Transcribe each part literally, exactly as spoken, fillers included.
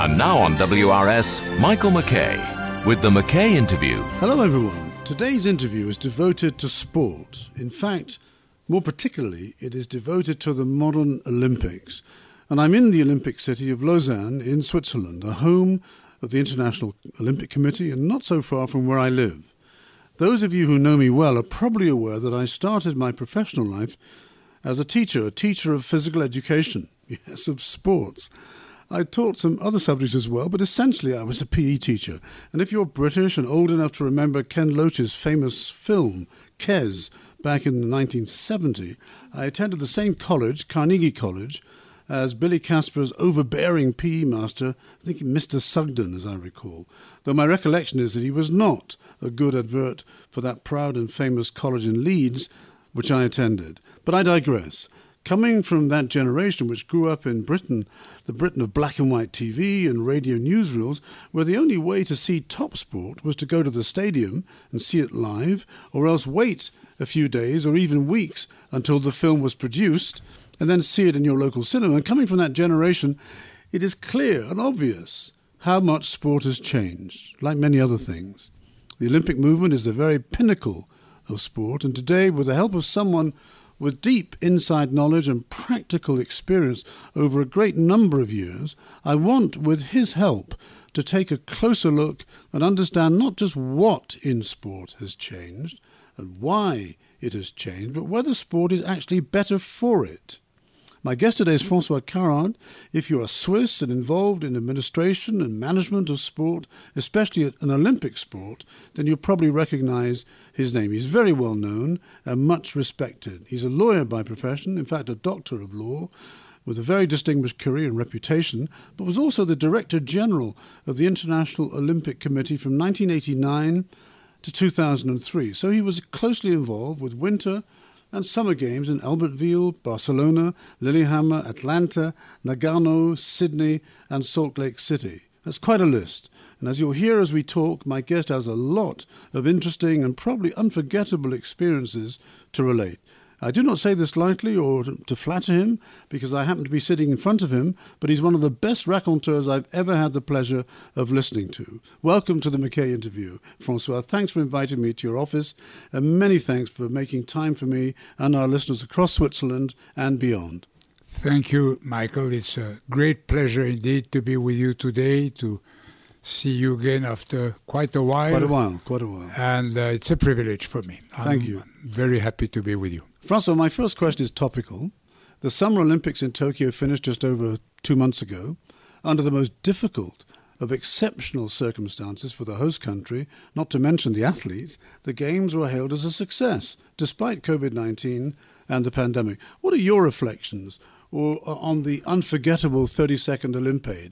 And now on W R S, Michael McKay with the McKay Interview. Hello everyone. Today's interview is devoted to sport. In fact, more particularly, it is devoted to the modern Olympics. And I'm in the Olympic city of Lausanne in Switzerland, a home of the International Olympic Committee and not so far from where I live. Those of you who know me well are probably aware that I started my professional life as a teacher, a teacher of physical education, yes, of sports. I taught some other subjects as well, but essentially I was a P E teacher. And if you're British and old enough to remember Ken Loach's famous film, Kes, back in nineteen seventy, I attended the same college, Carnegie College, as Billy Casper's overbearing P E master, I think Mister Sugden, as I recall, though my recollection is that he was not a good advert for that proud and famous college in Leeds, which I attended. But I digress. Coming from that generation which grew up in Britain, the Britain of black and white T V and radio newsreels, where the only way to see top sport was to go to the stadium and see it live, or else wait a few days or even weeks until the film was produced, and then see it in your local cinema. And coming from that generation, it is clear and obvious how much sport has changed, like many other things. The Olympic movement is the very pinnacle of sport, and today, with the help of someone with deep inside knowledge and practical experience over a great number of years, I want, with his help, to take a closer look and understand not just what in sport has changed and why it has changed, but whether sport is actually better for it. My guest today is François Carrard. If you are Swiss and involved in administration and management of sport, especially an Olympic sport, then you'll probably recognize his name. He's very well known and much respected. He's a lawyer by profession, in fact a doctor of law, with a very distinguished career and reputation, but was also the Director General of the International Olympic Committee from nineteen eighty-nine to two thousand three. So he was closely involved with winter and summer games in Albertville, Barcelona, Lillehammer, Atlanta, Nagano, Sydney, and Salt Lake City. That's quite a list. And as you'll hear as we talk, my guest has a lot of interesting and probably unforgettable experiences to relate. I do not say this lightly or to flatter him, because I happen to be sitting in front of him, but he's one of the best raconteurs I've ever had the pleasure of listening to. Welcome to the McKay Interview, François. Thanks for inviting me to your office, and many thanks for making time for me and our listeners across Switzerland and beyond. Thank you, Michael. It's a great pleasure indeed to be with you today, to see you again after quite a while. Quite a while, quite a while. And uh, it's a privilege for me. Thank I'm you. very happy to be with you. François, my first question is topical. The Summer Olympics in Tokyo finished just over two months ago under the most difficult of exceptional circumstances for the host country, not to mention the athletes. The Games were hailed as a success, despite covid nineteen and the pandemic. What are your reflections or, on the unforgettable thirty-second Olympiad?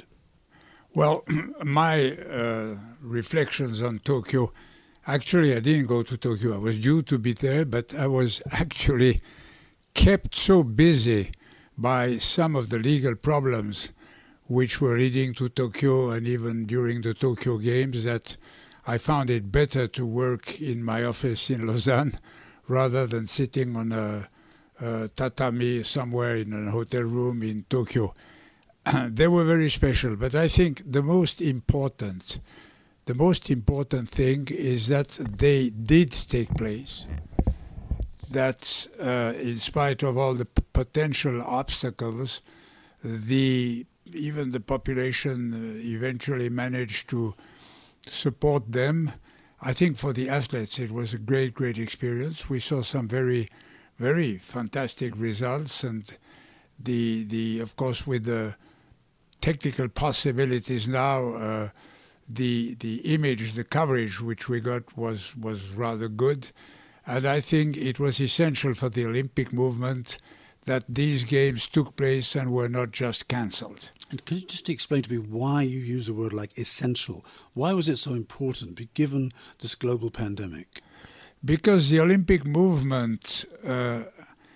Well, my uh, reflections on Tokyo, actually I didn't go to Tokyo. I was due to be there, but I was actually kept so busy by some of the legal problems which were leading to Tokyo and even during the Tokyo Games that I found it better to work in my office in Lausanne rather than sitting on a, a tatami somewhere in a hotel room in Tokyo. They were very special, but I think the most important, the most important thing is that they did take place. That uh, in spite of all the p- potential obstacles, the even the population uh, eventually managed to support them. I think for the athletes it was a great, great experience. We saw some very, very fantastic results, and the the of course with the technical possibilities now, uh, the the image, the coverage which we got was was rather good, and I think it was essential for the Olympic movement that these games took place and were not just cancelled. And could you just explain to me why you use a word like essential? Why was it so important, given this global pandemic? Because the Olympic movement uh,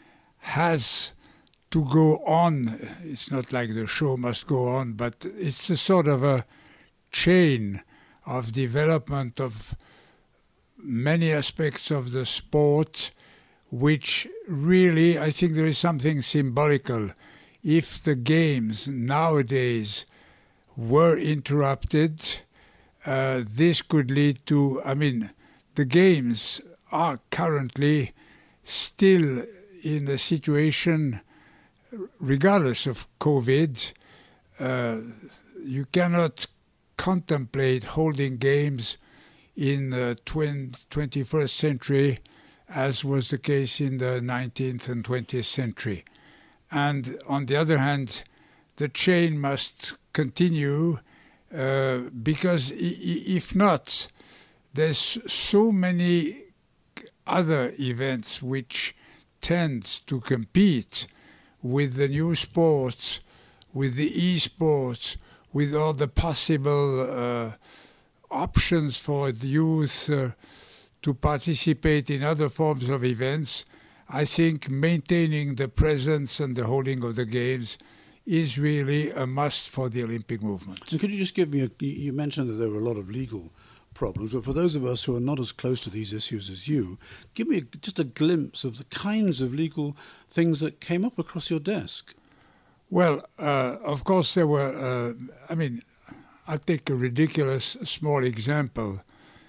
has to go on. It's not like the show must go on, but it's a sort of a chain of development of many aspects of the sport, which really, I think there is something symbolical. If the games nowadays were interrupted, uh, this could lead to, I mean, the games are currently still in a situation, regardless of COVID, uh, you cannot contemplate holding games in the twenty-first century as was the case in the nineteenth and twentieth century. And on the other hand, the chain must continue uh, because if not, there's so many other events which tend to compete with the new sports, with the e-sports, with all the possible uh, options for the youth uh, to participate in other forms of events. I think maintaining the presence and the holding of the games is really a must for the Olympic movement. And could you just give me a, you mentioned that there were a lot of legal problems, but for those of us who are not as close to these issues as you, give me a, just a glimpse of the kinds of legal things that came up across your desk. Well, uh, of course there were, uh, I mean, I'll take a ridiculous small example.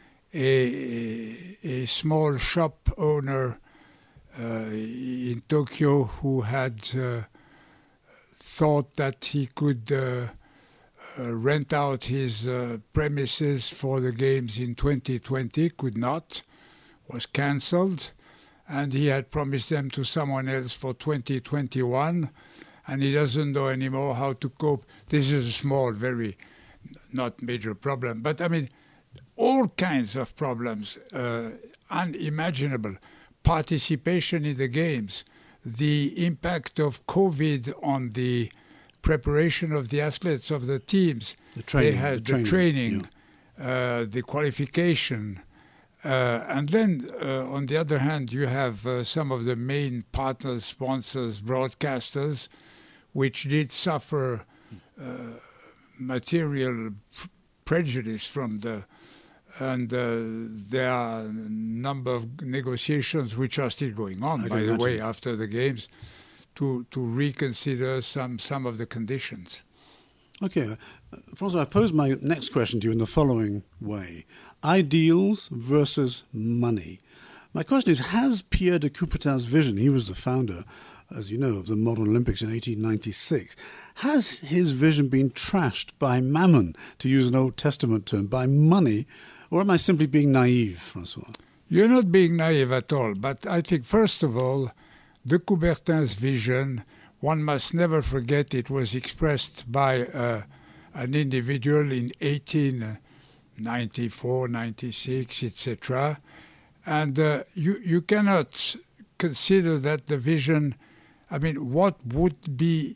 A, a small shop owner uh, in Tokyo who had uh, thought that he could uh, uh, rent out his uh, premises for the games in twenty twenty, could not, was cancelled, and he had promised them to someone else for twenty twenty-one, and he doesn't know anymore how to cope. This is a small, very not major problem, but I mean, all kinds of problems, uh, unimaginable. Participation in the games, the impact of COVID on the preparation of the athletes, of the teams. The training. They had the the training, training, yeah. uh, the qualification. Uh, and then, uh, on the other hand, you have uh, some of the main partners, sponsors, broadcasters, which did suffer uh, material prejudice from the And uh, there are a number of negotiations which are still going on, I by the imagine. way, after the Games, to, to reconsider some, some of the conditions. Okay. Uh, Francois, I pose my next question to you in the following way. Ideals versus money. My question is, has Pierre de Coubertin's vision, he was the founder, as you know, of the modern Olympics in eighteen ninety-six, has his vision been trashed by mammon, to use an Old Testament term, by money, or am I simply being naive, Francois? You're not being naive at all, but I think, first of all, de Coubertin's vision, one must never forget it was expressed by uh, an individual in eighteen ninety-four, ninety-six, et cetera. And uh, you, you cannot consider that the vision, I mean, what would be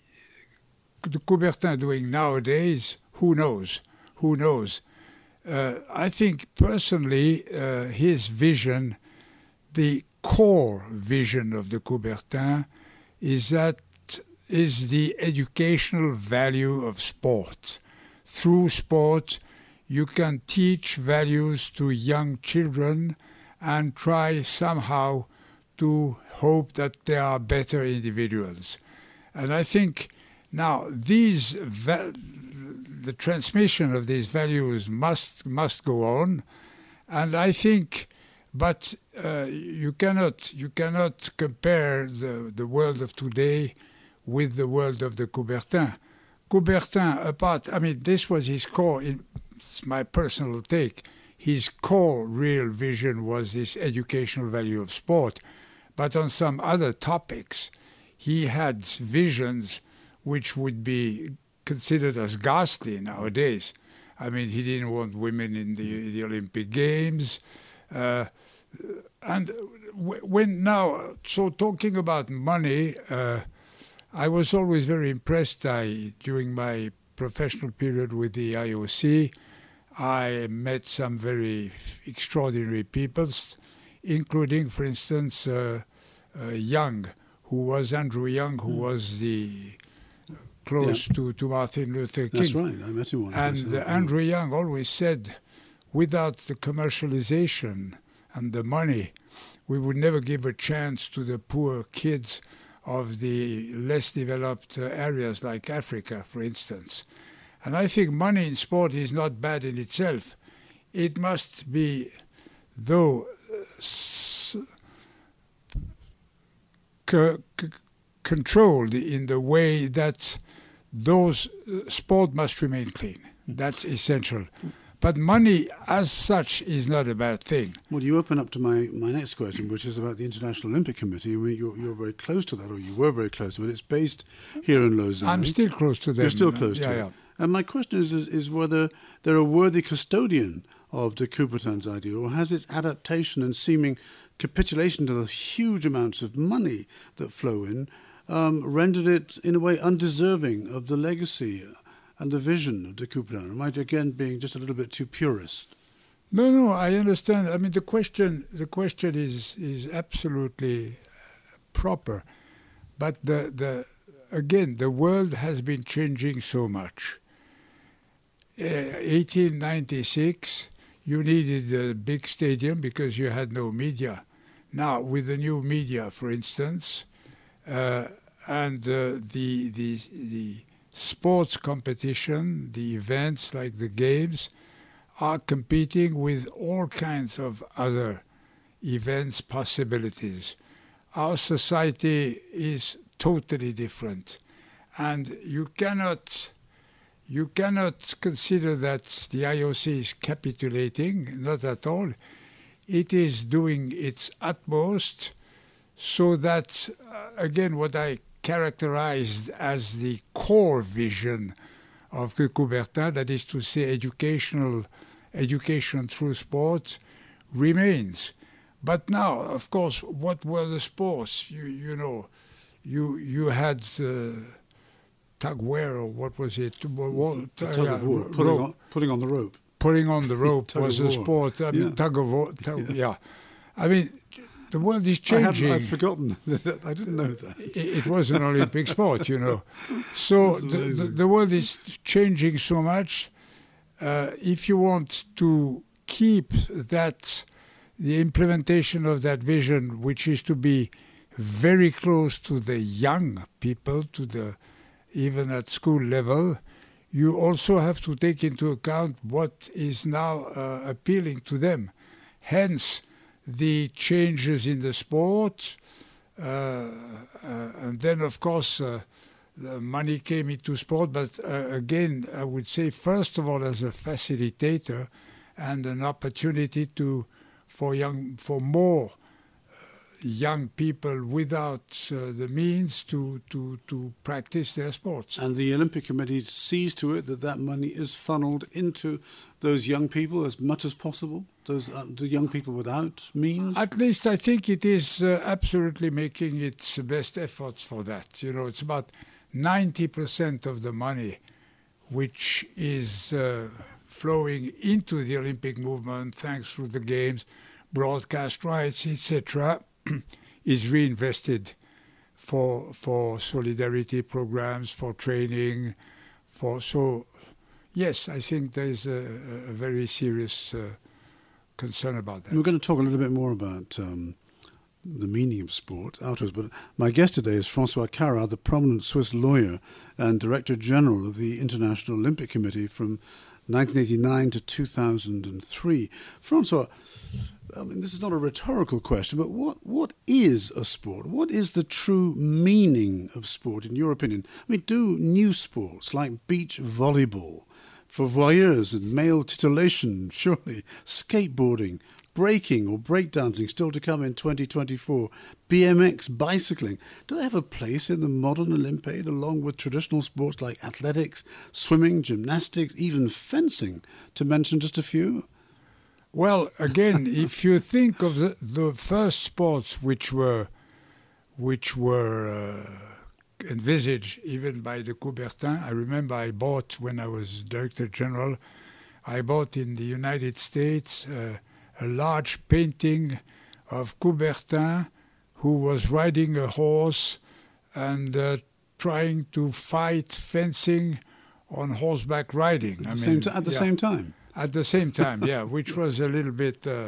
de Coubertin doing nowadays? Who knows? Who knows? Uh, I think personally uh, his vision, the core vision of de Coubertin, is that is the educational value of sport. Through sport, you can teach values to young children and try somehow to hope that they are better individuals. And I think now these va- the transmission of these values must must go on, and I think, but uh, you cannot you cannot compare the the world of today with the world of the Coubertin. Coubertin, apart, I mean, this was his core. In, it's my personal take. His core real vision was this educational value of sport, but on some other topics, he had visions which would be considered as ghastly nowadays. I mean, he didn't want women in the, the Olympic Games. Uh, and w- when now, so talking about money, uh, I was always very impressed. I, during my professional period with the I O C, I met some very extraordinary people, including, for instance, uh, uh, Young, who was Andrew Young, who mm. was the close yeah. to, to Martin Luther King. That's right, I met him once. And uh, Andrew Young always said, without the commercialization and the money, we would never give a chance to the poor kids of the less developed uh, areas like Africa, for instance. And I think money in sport is not bad in itself. It must be, though, s- c- c- controlled in the way that those uh, sport must remain clean. That's essential. But money as such is not a bad thing. Well, you open up to my, my next question, which is about the International Olympic Committee. I mean, you're, you're very close to that, or you were very close to it. It's based here in Lausanne. I'm still close to them. You're still close yeah, to yeah. it. And my question is, is, is whether they're a worthy custodian of de Coubertin's ideal, or has its adaptation and seeming capitulation to the huge amounts of money that flow in um, rendered it, in a way, undeserving of the legacy and the vision of de Coubertin? Am I again being just a little bit too purist? No, no, I understand. I mean, the question, the question is is absolutely proper, but the the again, the world has been changing so much. Uh, eighteen ninety-six, you needed a big stadium because you had no media. Now, with the new media, for instance, uh, and uh, the the the sports competition, the events like the games, are competing with all kinds of other events, possibilities. Our society is totally different, and you cannot you cannot consider that the I O C is capitulating, not at all. It is doing its utmost so that, uh, again, what I characterized as the core vision of de Coubertin, that is to say educational education through sport, remains. But now, of course, what were the sports? You you know, you you had uh, tug wear, or what was it? The tug of war, putting on, putting on the rope. Pulling on the rope was a sport. I mean, yeah. tug of war. Tug, yeah. yeah. I mean, the world is I changing. I'd forgotten. I didn't know that. It, it was an Olympic sport, you know. So the, the, the world is changing so much. Uh, if you want to keep that, the implementation of that vision, which is to be very close to the young people, to the even at school level, you also have to take into account what is now uh, appealing to them. Hence, the changes in the sport, uh, uh, and then, of course, uh, the money came into sport. But uh, again, I would say, first of all, as a facilitator and an opportunity to for young for more young people without uh, the means to, to, to practice their sports. And the Olympic Committee sees to it that that money is funneled into those young people as much as possible, those uh, the young people without means? At least I think it is uh, absolutely making its best efforts for that. You know, it's about ninety percent of the money which is uh, flowing into the Olympic movement, thanks to the games, broadcast rights, et cetera, is reinvested for for solidarity programs, for training, for so. Yes, I think there is a, a very serious uh, concern about that. We're going to talk a little bit more about um, the meaning of sport afterwards, but my guest today is François Carrat, the prominent Swiss lawyer and Director General of the International Olympic Committee from nineteen eighty-nine to two thousand three. François, I mean, this is not a rhetorical question, but what, what is a sport? What is the true meaning of sport, in your opinion? I mean, do new sports like beach volleyball, for voyeurs and male titillation, surely, skateboarding, breaking or breakdancing, still to come in twenty twenty-four, B M X, bicycling, do they have a place in the modern Olympiad along with traditional sports like athletics, swimming, gymnastics, even fencing, to mention just a few? Well, again, if you think of the, the first sports which were which were uh, envisaged even by de Coubertin, I remember I bought, when I was Director General, I bought in the United States uh, a large painting of Coubertin who was riding a horse and uh, trying to fight fencing on horseback riding. At the, I same, mean, t- at the yeah. same time? At the same time, yeah, which was a little bit uh,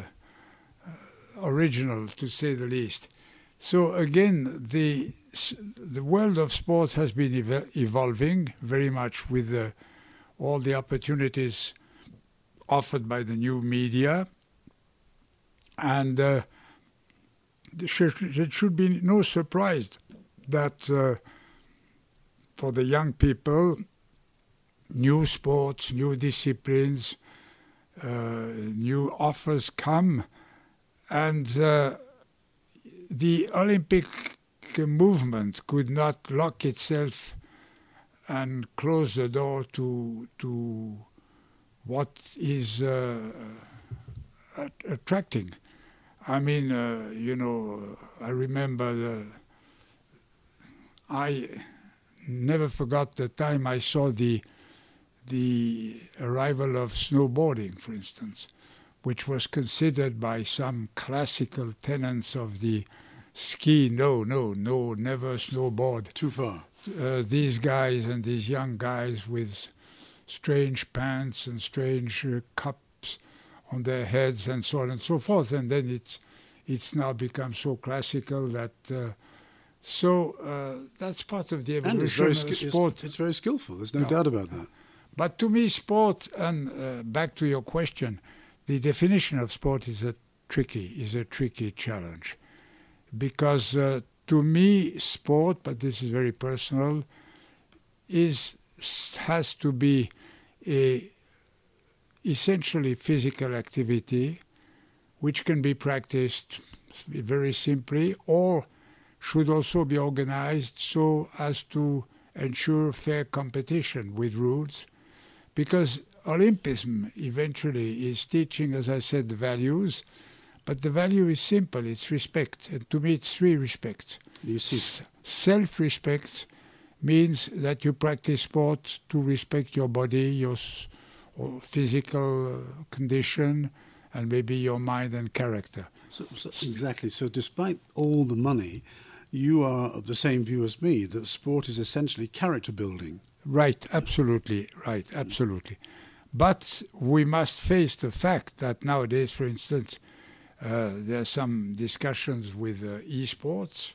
original, to say the least. So again, the the world of sports has been ev- evolving very much with the all the opportunities offered by the new media. And uh, there should, there should be no surprise that uh, for the young people, new sports, new disciplines, uh, new offers come, and uh, the Olympic movement could not lock itself and close the door to to what is uh, attracting. I mean, uh, you know, I remember the, I never forgot the time I saw the the arrival of snowboarding, for instance, which was considered by some classical tenets of the ski, no, no, no, never snowboard. Too far. Uh, these guys and these young guys with strange pants and strange uh, cups on their heads and so on and so forth. And then it's it's now become so classical that... Uh, so uh, that's part of the evolution of sport. It's, it's very skillful, there's no, no doubt about that. But to me, sport, and uh, back to your question, the definition of sport is a tricky, is a tricky challenge. Because uh, to me, sport, but this is very personal, is has to be a essentially physical activity which can be practiced very simply or should also be organized so as to ensure fair competition with rules. Because Olympism eventually is teaching, as I said, the values, but the value is simple, it's respect. And to me, it's three respects. You see. S- self-respect means that you practice sport to respect your body, your s- or physical condition, and maybe your mind and character. So, so, exactly. So despite all the money, you are of the same view as me, that sport is essentially character building. Right, absolutely, right, absolutely. But we must face the fact that nowadays, for instance, uh, there are some discussions with uh, esports.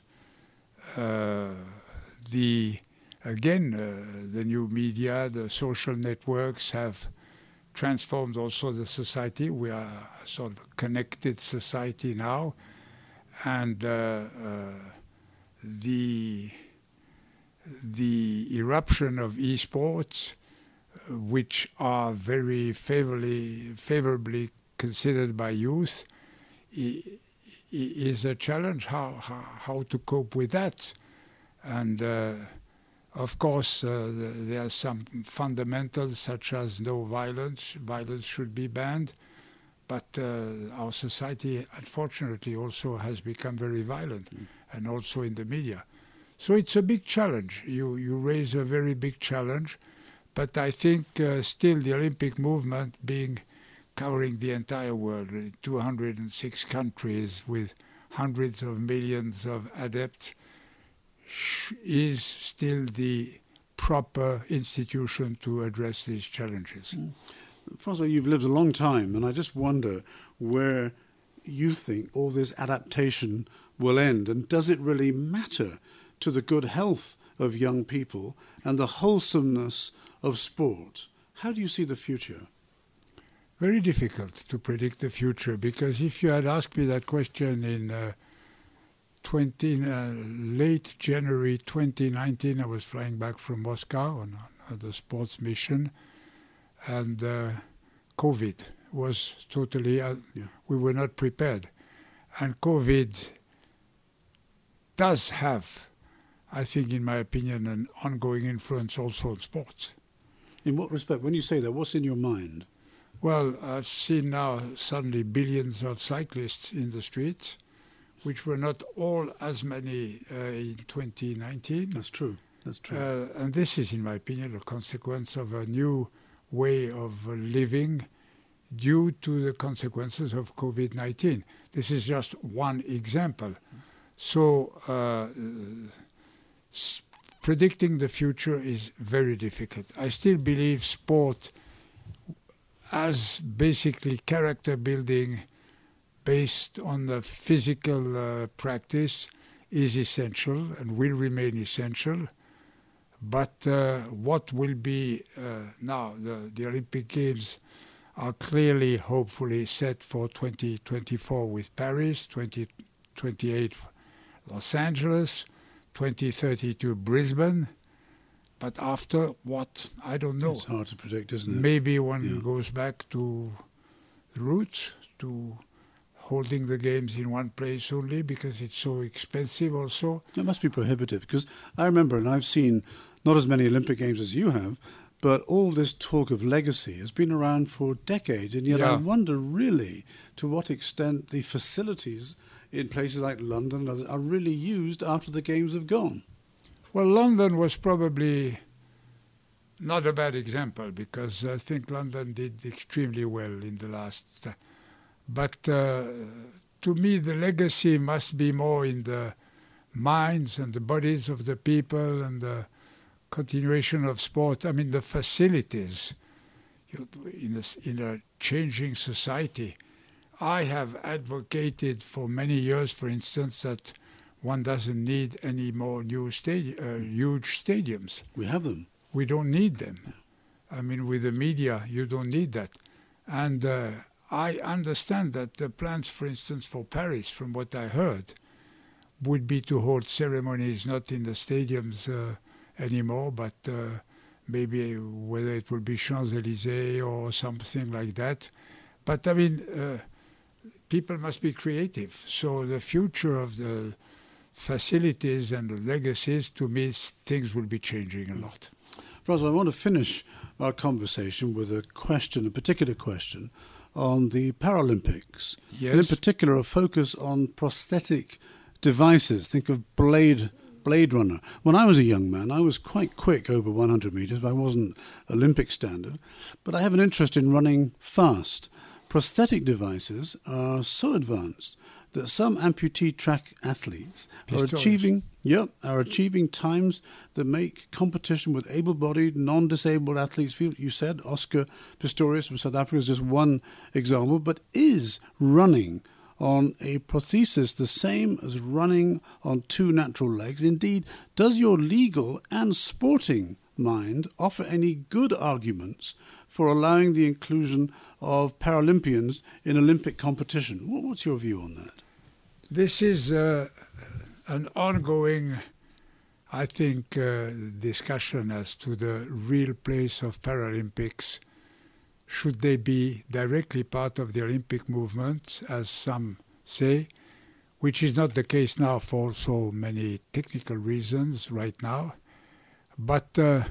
Uh, the again, uh, the new media, the social networks have transformed also the society. We are a sort of a connected society now, and uh, uh, the the eruption of esports, uh, which are very favorably favorably considered by youth, I- is a challenge. How how, how to cope with that, and uh, of course uh, there are some fundamentals such as no violence. Violence should be banned, but uh, our society unfortunately also has become very violent, mm. and also in the media. So it's a big challenge. You you raise a very big challenge, but I think uh, still the Olympic movement, being covering the entire world, two hundred six countries with hundreds of millions of adepts, sh- is still the proper institution to address these challenges. Mm. Francois, you've lived a long time, and I just wonder where you think all this adaptation will end, and does it really matter to the good health of young people and the wholesomeness of sport? How do you see the future? Very difficult to predict the future, because if you had asked me that question in uh, twenty, uh, late January twenty nineteen, I was flying back from Moscow on, on the sports mission, and uh, COVID was totally, uh, yeah. we were not prepared. And COVID does have, I think, in my opinion, an ongoing influence also on sports. In what respect? When you say that, what's in your mind? Well, I've seen now suddenly billions of cyclists in the streets, which were not all as many uh, in twenty nineteen. That's true. That's true. Uh, and this is, in my opinion, a consequence of a new way of uh, living due to the consequences of COVID nineteen. This is just one example. So uh, s- predicting the future is very difficult. I still believe sport as basically character building based on the physical uh, practice is essential and will remain essential. But uh, what will be uh, now, the, the Olympic Games are clearly, hopefully, set for twenty twenty-four with Paris, twenty twenty-eight Los Angeles, twenty thirty-two Brisbane. But after what, I don't know. It's hard to predict, isn't it? Maybe one Yeah. goes back to roots, to holding the games in one place only because it's so expensive also. It must be prohibitive, because I remember, and I've seen not as many Olympic Games as you have, but all this talk of legacy has been around for decades, and yet Yeah. I wonder really to what extent the facilities in places like London and others are really used after the Games have gone. Well, London was probably not a bad example because I think London did extremely well in the last. Uh, but uh, to me, the legacy must be more in the minds and the bodies of the people and the continuation of sport. I mean, the facilities you, in, a, in a changing society. I have advocated for many years, for instance, that one doesn't need any more new stadi- uh, huge stadiums. We have them. We don't need them. I mean, with the media, you don't need that. And uh, I understand that the plans, for instance, for Paris, from what I heard, would be to hold ceremonies not in the stadiums uh, anymore, but uh, maybe whether it will be Champs-Élysées or something like that. But I mean, uh, people must be creative. So the future of the facilities and the legacies, to me, things will be changing a lot. François, I want to finish our conversation with a question, a particular question, on the Paralympics. Yes. And in particular, a focus on prosthetic devices. Think of Blade Blade Runner. When I was a young man, I was quite quick over one hundred metres. I wasn't Olympic standard, but I have an interest in running fast. Prosthetic devices are so advanced that some amputee track athletes are Pistorius. achieving, yep, are achieving times that make competition with able-bodied, non-disabled athletes feel. You said Oscar Pistorius from South Africa is just one example, but is running on a prosthesis the same as running on two natural legs? Indeed, does your legal and sporting mind offer any good arguments for allowing the inclusion of Paralympians in Olympic competition? What's your view on that? This is uh, an ongoing, I think, uh, discussion as to the real place of Paralympics. Should they be directly part of the Olympic movement, as some say, which is not the case now for so many technical reasons right now. But uh,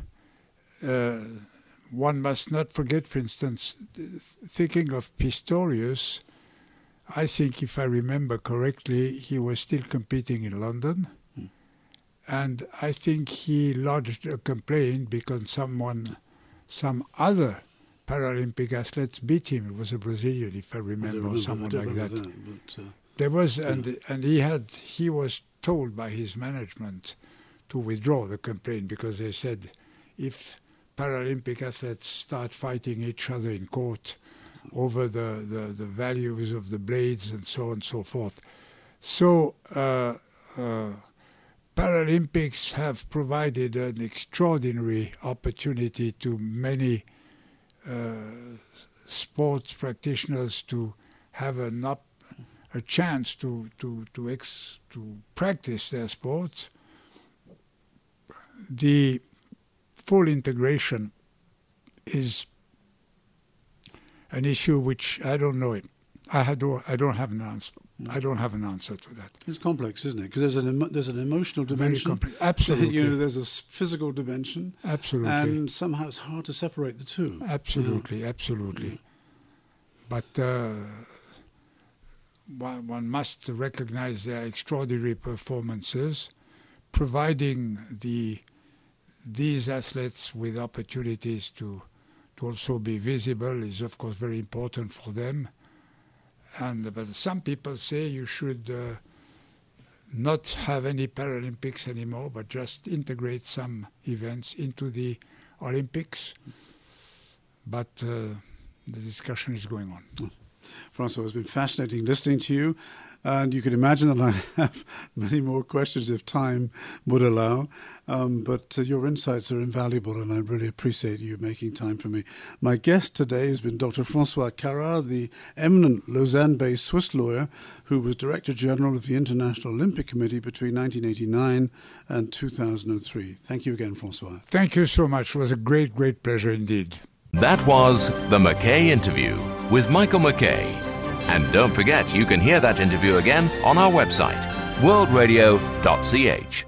uh, one must not forget, for instance, thinking of Pistorius, I think if I remember correctly, he was still competing in London. Mm. And I think he lodged a complaint because someone, some other Paralympic athletes beat him. It was a Brazilian, if I remember, I remember or someone like that. that but, uh, there was, yeah. and and he had, he was told by his management to withdraw the complaint because they said, if Paralympic athletes start fighting each other in court over the, the, the values of the blades and so on and so forth. So uh, uh, Paralympics have provided an extraordinary opportunity to many uh, sports practitioners to have an up, a chance to to to, ex, to practice their sports. The full integration is an issue which I don't know. It. I had I don't have an answer. Mm. I don't have an answer to that. It's complex, isn't it? Because there's an emo- there's an emotional Very dimension. complex. Absolutely. You know, there's a physical dimension. Absolutely. And somehow it's hard to separate the two. Absolutely, yeah. absolutely. Yeah. But uh, one, one must recognize their extraordinary performances, providing the these athletes with opportunities to to also be visible is of course very important for them. And but some people say you should uh, not have any Paralympics anymore, but just integrate some events into the Olympics. But uh, the discussion is going on. Francois, it's been fascinating listening to you. And you can imagine that I have many more questions if time would allow. Um, but uh, your insights are invaluable, and I really appreciate you making time for me. My guest today has been Doctor Francois Carrard, the eminent Lausanne-based Swiss lawyer who was Director General of the International Olympic Committee between nineteen eighty-nine and two thousand three. Thank you again, Francois. Thank you so much. It was a great, great pleasure indeed. That was the McKay Interview with Michael McKay. And don't forget, you can hear that interview again on our website, world radio dot c h.